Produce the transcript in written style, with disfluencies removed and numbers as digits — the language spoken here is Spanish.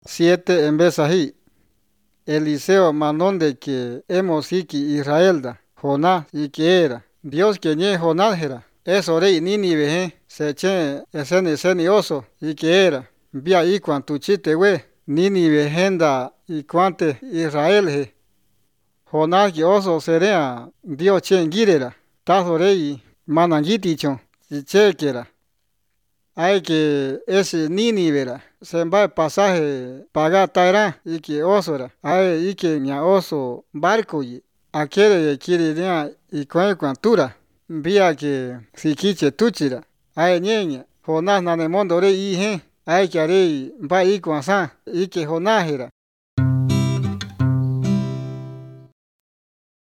7 en vez ahí. Eliseo manón de que hemos iki Israel da. Jonás y que era. Dios que nie Jonás era. Eso rey Nínive, se che eseni oso y que era. Via y cuanto chite we. Nínive genda y cuante Israel he. Jonás que oso serea. Dios chen girera. Tazo rey manangiti chon. Y che quiera. Hay que ese Nínive era. Se va el pasaje paga taira y que oso era. Hay y que ña oso barco y. Aquere quiere y con cuantura. Vía que si quiche tuchira. Hay ñeña. Jonás nanemondo re y he. Hay que haré va y cuanza. Y que Jonás era.